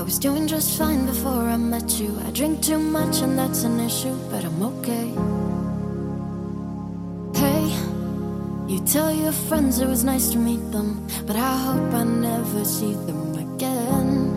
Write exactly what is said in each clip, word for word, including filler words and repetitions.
was doing just fine before I met you. I drink too much and that's an issue, but I'm okay. Hey, you tell your friends it was nice to meet them, but I hope I never see them again.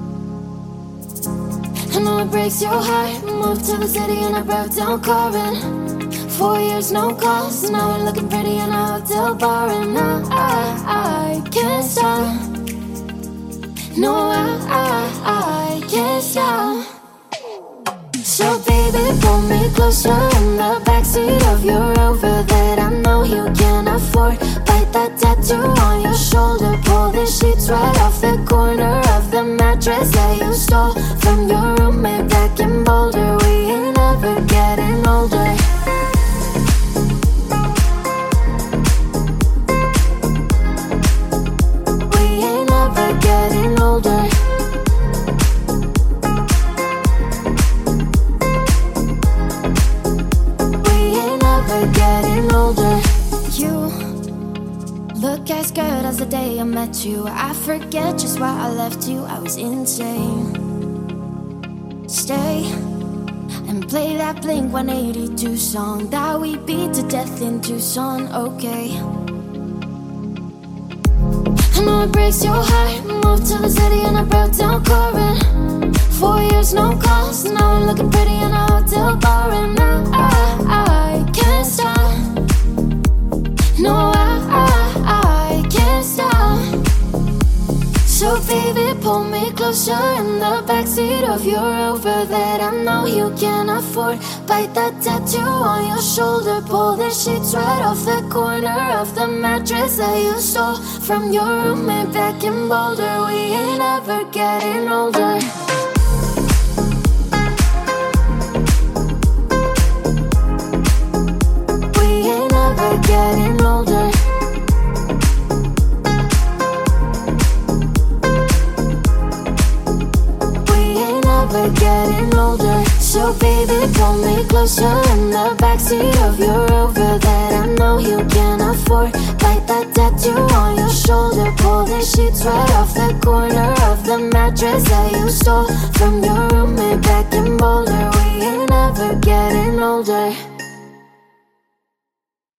I know it breaks your heart. Moved to the city and I broke down crying. Four years no calls, now we're looking pretty in a hotel bar. And I, I, I can't stop. No, I, I, I can't stop. So baby, pull me closer in the backseat of your Rover that I know you can't afford. Bite that tattoo on your shoulder. Pull the sheets right off the corner of the mattress that you stole from your roommate back in Boulder. We ain't ever getting older. We ain't ever getting older. Getting older. You look as good as the day I met you. I forget just why I left you. I was insane. Stay and play that Blink one eighty-two song that we beat to death in Tucson. Okay, I know it breaks your heart. Moved to the city and I broke down crying. Four years no calls, now we're looking pretty in a hotel bar. And I, I, I can't stop. No, I, I, I can't stop. So baby, pull me closer in the backseat of your Rover that I know you can't afford. Bite that tattoo on your shoulder. Pull the sheets right off the corner of the mattress that you stole from your roommate back in Boulder. We ain't ever getting older. Getting older. We ain't ever getting older. So baby, pull me closer in the backseat of your Rover that I know you can't afford. Bite that tattoo on your shoulder. Pull the sheets right off the corner of the mattress that you stole from your roommate back in Boulder. We ain't ever getting older.